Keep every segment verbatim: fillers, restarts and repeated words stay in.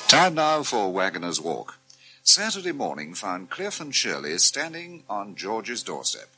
Time now for Waggoner's Walk. Saturday morning found Cliff and Shirley standing on George's doorstep.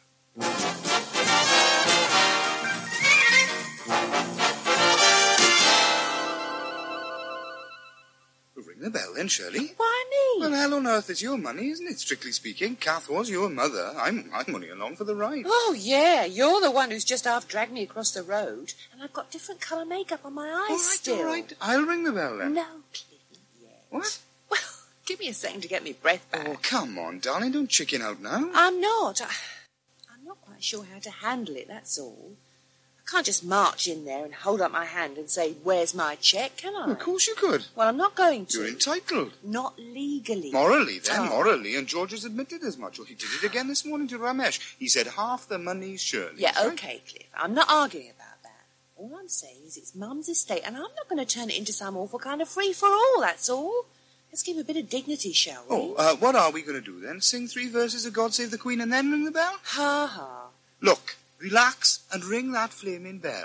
Ring the bell then, Shirley. Why me? Well, hell on earth, it's your money, isn't it, strictly speaking? Kath was your mother. I'm, I'm only along for the ride. Oh, yeah, you're the one who's just half-dragged me across the road, and I've got different colour makeup on my eyes all right, still. All right, I'll ring the bell then. No, Cliff, not yet. What? Well, give me a second to get me breath back. Oh, come on, darling, don't chicken out now. I'm not. I, I'm not quite sure how to handle it, that's all. I can't just march in there and hold up my hand and say, where's my cheque, can I? Well, of course you could. Well, I'm not going to. You're entitled. Not legally. Morally, then, Oh. morally. And George has admitted as much. Well, he did it again this morning to Ramesh. He said half the money's Shirley's. Yeah, right? OK, Cliff. I'm not arguing about that. All I'm saying is it's Mum's estate, and I'm not going to turn it into some awful kind of free-for-all, that's all. Let's give a bit of dignity, shall we? Oh, uh, what are we going to do then? Sing three verses of God Save the Queen and then ring the bell? Ha ha. Look, relax and ring that flaming bell.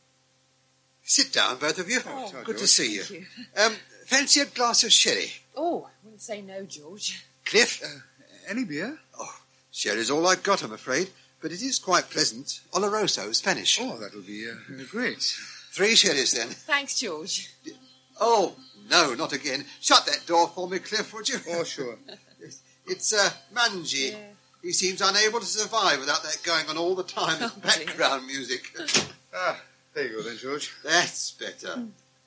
Sit down, both of you. Oh, Good to see you. thank you. Um, fancy a glass of sherry? Oh, I wouldn't say no, George. Cliff? Uh, any beer? Oh, sherry's all I've got, I'm afraid. But it is quite pleasant. Oloroso, Spanish. Oh, that'll be uh, great. Three sherries, then. Thanks, George. Oh, no, not again. Shut that door for me, Cliff, would you? Oh, sure. It's uh, Manji. Yeah. He seems unable to survive without that going on all the time Oh, with background music. Ah, there you go then, George. That's better.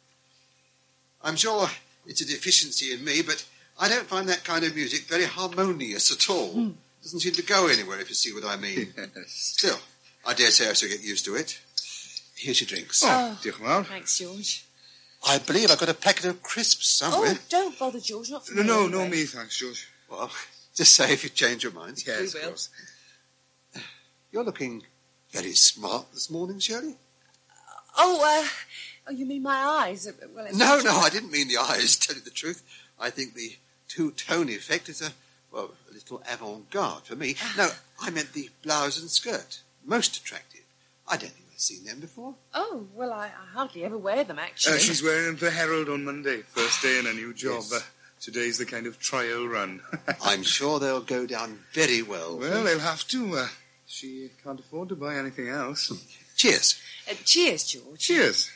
I'm sure it's a deficiency in me, but I don't find that kind of music very harmonious at all. Doesn't seem to go anywhere, if you see what I mean. Yes. Still, I dare say I shall get used to it. Here's your drinks. Oh, diolch yn fawr. Thanks, George. I believe I've got a packet of crisps somewhere. Oh, don't bother, George. Not for No, me, no, anyway. no me, thanks, George. Well, just say if you change your minds. Yes, We of will. course. You're looking very smart this morning, Shirley. Oh, uh, oh, you mean my eyes? Uh, Well, it's No, no, I didn't mean the eyes, tell you the truth. I think the two-tone effect is a, well, a little avant-garde for me. No, I meant the blouse and skirt. Most attractive. I don't think I've seen them before. Oh, well, I, I hardly ever wear them, actually. Uh, she's wearing them for Herald on Monday, first day in a new job. Yes. Uh, today's the kind of trial run. I'm sure they'll go down very well. Well, they'll have to. Uh, she can't afford to buy anything else. Cheers. Uh, cheers, George. Cheers.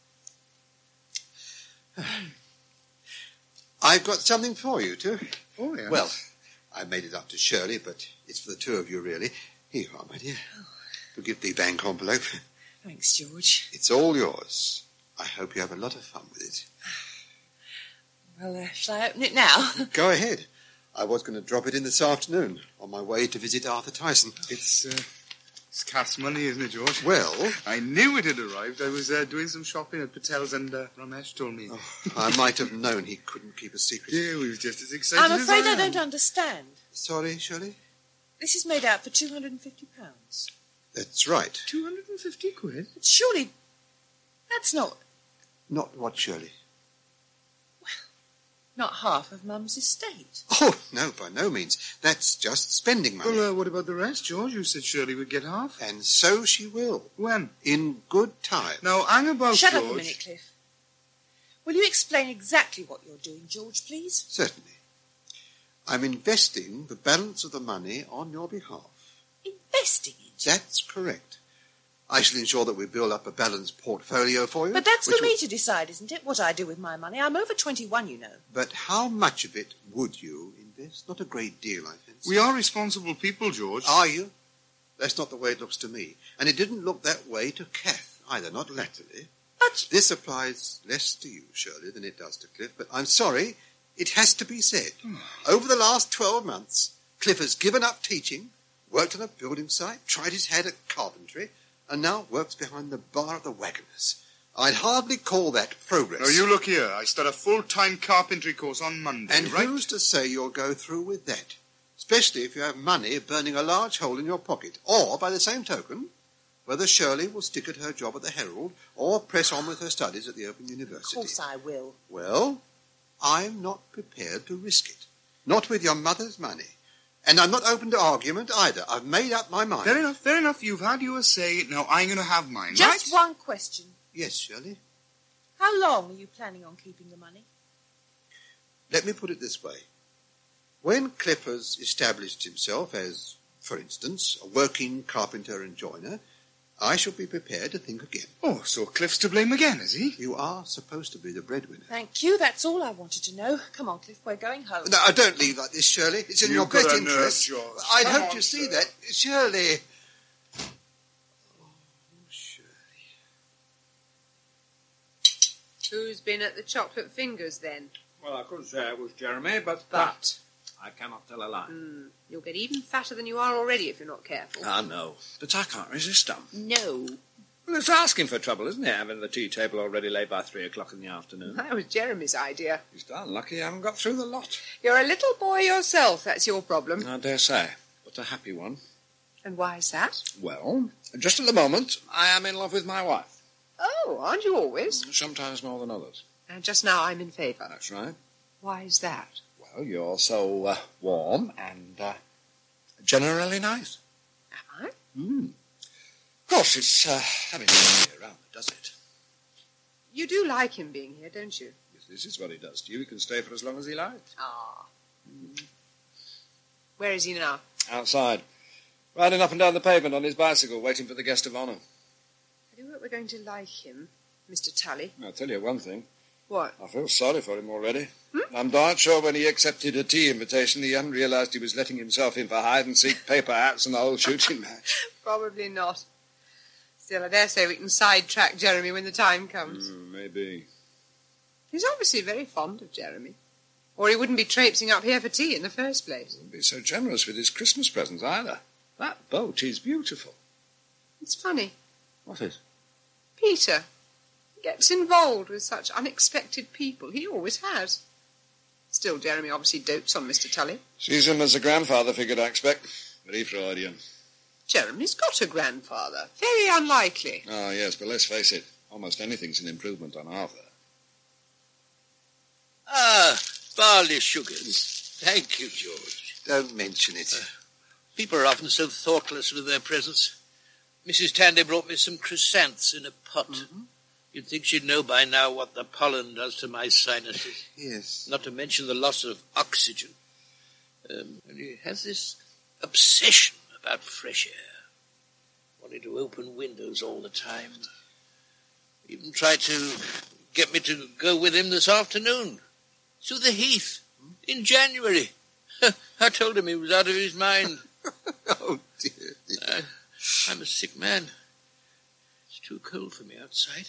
I've got something for you, too. Oh, yes. Well, I made it up to Shirley, but it's for the two of you, really. Here you are, my dear. Forgive the bank envelope. Thanks, George. It's all yours. I hope you have a lot of fun with it. Well, uh, shall I open it now? Go ahead. I was going to drop it in this afternoon on my way to visit Arthur Tyson. It's, uh, it's Cass money, isn't it, George? Well, I knew it had arrived. I was uh, doing some shopping at Patel's and uh, Ramesh told me. oh, I might have known he couldn't keep a secret. Yeah, we was just as excited I'm as afraid I I am. don't understand. Sorry, Shirley? This is made out for two hundred fifty pounds. That's right. two hundred fifty quid? But surely that's not Not what, Shirley? not half of Mum's estate. Oh, no, by no means. That's just spending money. Well, uh, what about the rest, George? You said Shirley would get half. And so she will. When? In good time. Now, hang about, Shut George. up a minute, Cliff. Will you explain exactly what you're doing, George, please? Certainly. I'm investing the balance of the money on your behalf. Investing it. That's correct. I shall ensure that we build up a balanced portfolio for you. But that's which for me will- to decide, isn't it, what I do with my money? I'm over twenty-one, you know. But how much of it would you invest? Not a great deal, I fancy. We are responsible people, George. Are you? That's not the way it looks to me. And it didn't look that way to Kath either, not latterly. But This applies less to you, Shirley, than it does to Cliff. But I'm sorry, it has to be said. Over the last twelve months, Cliff has given up teaching, worked on a building site, tried his hand at carpentry, and now works behind the bar at the Waggoners. I'd hardly call that progress. Now, you look here. I start a full-time carpentry course on Monday, And right? who's to say you'll go through with that? Especially if you have money burning a large hole in your pocket. Or, by the same token, whether Shirley will stick at her job at the Herald or press on with her studies at the Open of University. course I will. Well, I'm not prepared to risk it. Not with your mother's money. And I'm not open to argument either. I've made up my mind. Fair enough, fair enough. You've had your say. Now I'm going to have mine, Just right? one question. Yes, Shirley. How long are you planning on keeping the money? let me put it this way. When Clifford's established himself as, for instance, a working carpenter and joiner, I shall be prepared to think again. Oh, so Cliff's to blame again, is he? You are supposed to be the breadwinner. Thank you. That's all I wanted to know. Come on, Cliff, we're going home. No, don't leave like this, Shirley. It's in You've your best got a nerve, interest. George. I'd Come hoped on, you'd see sir. that. Shirley. Oh, Shirley. Who's been at the chocolate fingers, then? Well, I could say it was Jeremy, but... But? I cannot tell a lie. Mm, you'll get even fatter than you are already if you're not careful. I know, but I can't resist them. No. Well, it's asking for trouble, isn't it, having the tea table already laid by three o'clock in the afternoon? That was Jeremy's idea. He's darn lucky I haven't got through the lot. You're a little boy yourself, that's your problem. I dare say, but a happy one. And why is that? Well, just at the moment, I am in love with my wife. Oh, aren't you always? Sometimes more than others. And just now I'm in favour. That's right. Why is that? Well, you're so uh, warm and uh, generally nice. Am I? Hmm. Of course, it's uh, having somebody around that does it. You do like him being here, don't you? If this is what he does to you, he can stay for as long as he likes. Ah. Mm. Where is he now? Outside. Riding up and down the pavement on his bicycle, waiting for the guest of honour. I do hope we're going to like him, Mister Tully. I'll tell you one thing. What? I feel sorry for him already. Hmm? I'm darn sure when he accepted a tea invitation, he hadn't realised he was letting himself in for hide-and-seek, paper hats and the whole shooting match. Probably not. Still, I dare say we can sidetrack Jeremy when the time comes. Mm, maybe. He's obviously very fond of Jeremy. Or he wouldn't be traipsing up here for tea in the first place. He wouldn't be so generous with his Christmas presents either. That boat is beautiful. It's funny. What is? Peter gets involved with such unexpected people. He always has. Still, Jeremy obviously dotes on Mister Tully. Sees him as a grandfather figure, I expect. Very Freudian. Jeremy's got a grandfather. Very unlikely. Ah, yes, but let's face it. Almost anything's an improvement on Arthur. Ah, barley sugars. Thank you, George. Don't mention it. Uh, people are often so thoughtless with their presents. Missus Tandy brought me some chrysanths in a pot. Mm-hmm. You'd think she'd know by now what the pollen does to my sinuses. Yes. Not to mention the loss of oxygen. Um, and he has this obsession about fresh air. Wanting to open windows all the time. Even tried to get me to go with him this afternoon. To the Heath. In January. I told him he was out of his mind. Oh, dear, dear. Uh, I'm a sick man. It's too cold for me outside.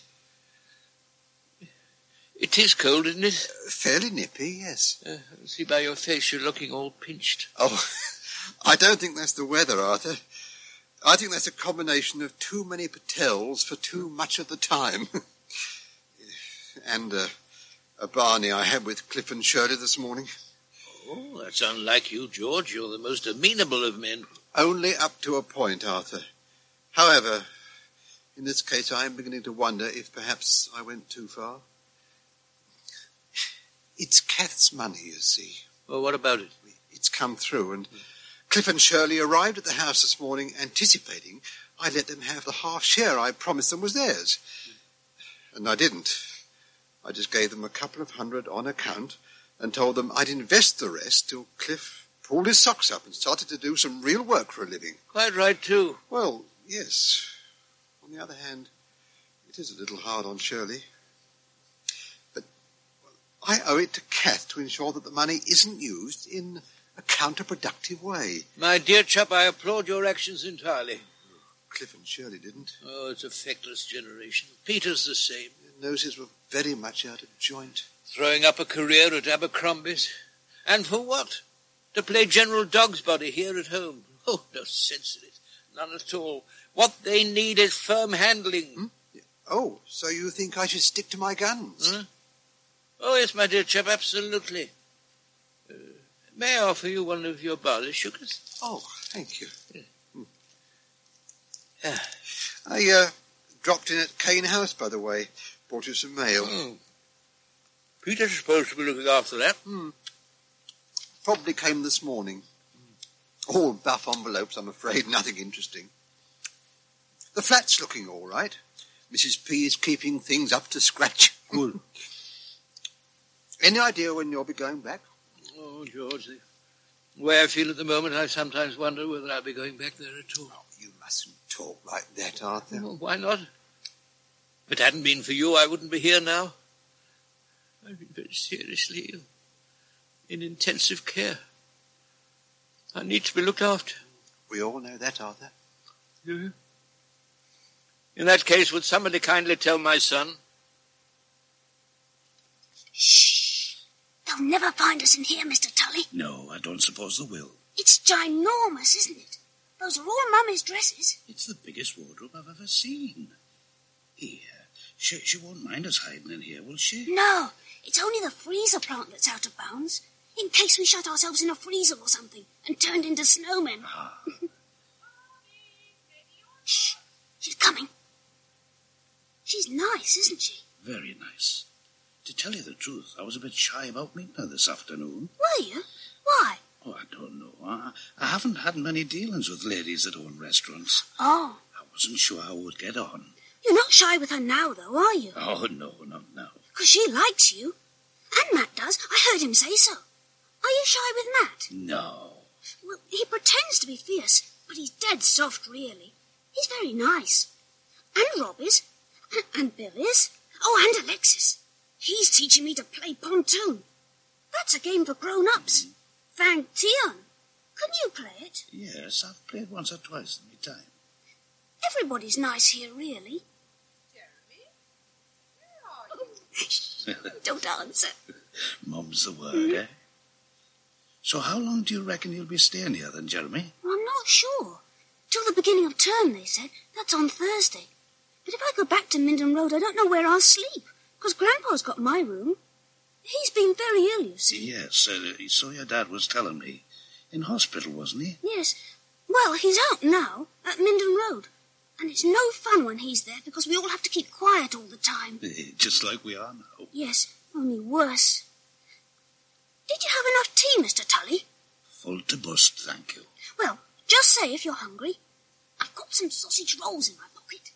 It is cold, isn't it? Uh, fairly nippy, yes. Uh, I see by your face you're looking all pinched. Oh, I don't think that's the weather, Arthur. I think that's a combination of too many patels for too much of the time. and uh, a barney I had with Cliff and Shirley this morning. Oh, that's unlike you, George. You're the most amenable of men. Only up to a point, Arthur. However, in this case I am beginning to wonder if perhaps I went too far. It's Kath's money, you see. Well, what about it? It's come through, and Cliff and Shirley arrived at the house this morning anticipating I'd let them have the half share I promised them was theirs. And I didn't. I just gave them a couple of hundred on account and told them I'd invest the rest till Cliff pulled his socks up and started to do some real work for a living. Quite right, too. Well, yes. On the other hand, it is a little hard on Shirley. But I owe it to Kath to ensure that the money isn't used in a counterproductive way. My dear chap, I applaud your actions entirely. Cliff and Shirley didn't. Oh, it's a feckless generation. Peter's the same. Their noses were very much out of joint. Throwing up a career at Abercrombie's. And for what? To play General Dogsbody here at home. Oh, no sense in it. None at all. What they need is firm handling. Hmm? Oh, so you think I should stick to my guns? Huh? Oh, yes, my dear chap, absolutely. Uh, may I offer you one of your barley sugars? Oh, thank you. Yeah. Hmm. Yeah. I uh, dropped in at Kane House, by the way. Brought you some mail. Oh. Peter's supposed to be looking after that. Hmm. Probably came this morning. All buff envelopes, I'm afraid. Nothing interesting. The flat's looking all right. Missus P is keeping things up to scratch. Good. Any idea when you'll be going back? Oh, George, the way I feel at the moment, I sometimes wonder whether I'll be going back there at all. Oh, you mustn't talk like that, Arthur. Well, why not? If it hadn't been for you, I wouldn't be here now. I've been very seriously ill, in intensive care. I need to be looked after. We all know that, Arthur. Mm-hmm. In that case, would somebody kindly tell my son? Shh! They'll never find us in here, Mister Tully. No, I don't suppose they will. It's ginormous, isn't it? Those are all Mummy's dresses. It's the biggest wardrobe I've ever seen. Here, she, she won't mind us hiding in here, will she? No, it's only the freezer plant that's out of bounds. In case we shut ourselves in a freezer or something and turned into snowmen. Ah. Shh, she's coming. She's nice, isn't she? Very nice. To tell you the truth, I was a bit shy about meeting her this afternoon. Were you? Why? Oh, I don't know. I, I haven't had many dealings with ladies that own restaurants. Oh. I wasn't sure how we'd get on. You're not shy with her now, though, are you? Oh, no, not now. Because she likes you. And Matt does. I heard him say so. Are you shy with Matt? No. Well, he pretends to be fierce, but he's dead soft, really. He's very nice. And Rob is. And Bill is. Oh, and Alexis. He's teaching me to play pontoon. That's a game for grown-ups. Fang Tion. Can you play it? Yes, I've played once or twice in my time. Everybody's nice here, really. Jeremy? Don't answer. Mum's the word, eh? So how long do you reckon you'll be staying here then, Jeremy? Well, I'm not sure. Till the beginning of term, they said. That's on Thursday. But if I go back to Minden Road, I don't know where I'll sleep, because Grandpa's got my room. He's been very ill, you see. Yes, uh, so your dad was telling me. In hospital, wasn't he? Yes. Well, he's out now, at Minden Road. And it's no fun when he's there, because we all have to keep quiet all the time. Just like we are now. Yes, only worse. Did you have enough tea, Mister Tully? Full to bust, thank you. Well, just say if you're hungry. I've got some sausage rolls in my pocket.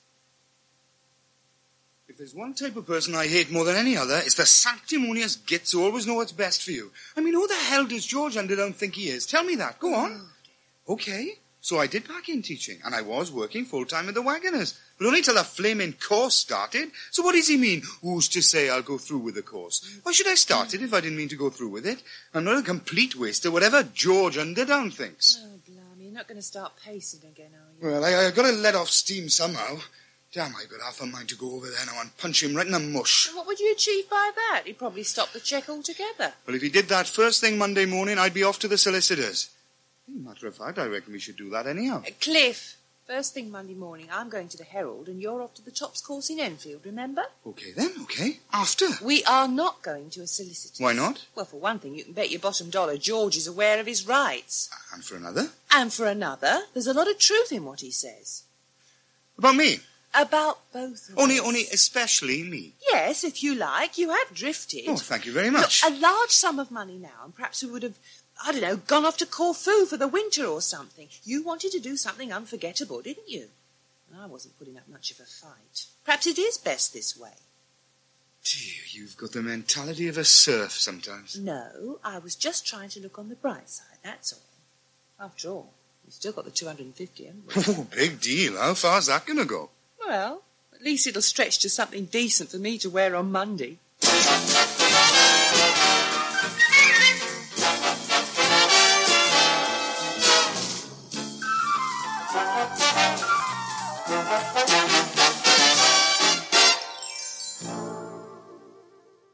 If there's one type of person I hate more than any other, it's the sanctimonious gits who always know what's best for you. I mean, who the hell does George Underdown think he is? Tell me that. Go on. Oh, okay. So I did pack-in teaching, and I was working full-time at the Wagoners, but only till the flaming course started. So what does he mean, who's to say I'll go through with the course? Why should I start it if I didn't mean to go through with it? I'm not a complete waster, whatever George Underdown thinks. Oh, blimey, you're not going to start pacing again, are you? Well, I, I've got to let off steam somehow. Damn, I've got half a mind to go over there now and punch him right in the mush. And what would you achieve by that? He'd probably stop the cheque altogether. Well, if he did that first thing Monday morning, I'd be off to the solicitors. Matter of fact, I reckon we should do that anyhow. Uh, Cliff, first thing Monday morning, I'm going to the Herald and you're off to the Tops course in Enfield, remember? Okay then, okay. After. We are not going to a solicitor's. Why not? Well, for one thing, you can bet your bottom dollar George is aware of his rights. And for another? And for another, there's a lot of truth in what he says. About me? About both of Only, us. only especially me. Yes, if you like. You have drifted. Oh, thank you very much. Look, a large sum of money now, and perhaps we would have, I don't know, gone off to Corfu for the winter or something. You wanted to do something unforgettable, didn't you? I wasn't putting up much of a fight. Perhaps it is best this way. Dear, you've got the mentality of a serf sometimes. No, I was just trying to look on the bright side, that's all. After all, we've still got the two hundred fifty, haven't we? Oh, big deal. How far's that going to go? Well, at least it'll stretch to something decent for me to wear on Monday.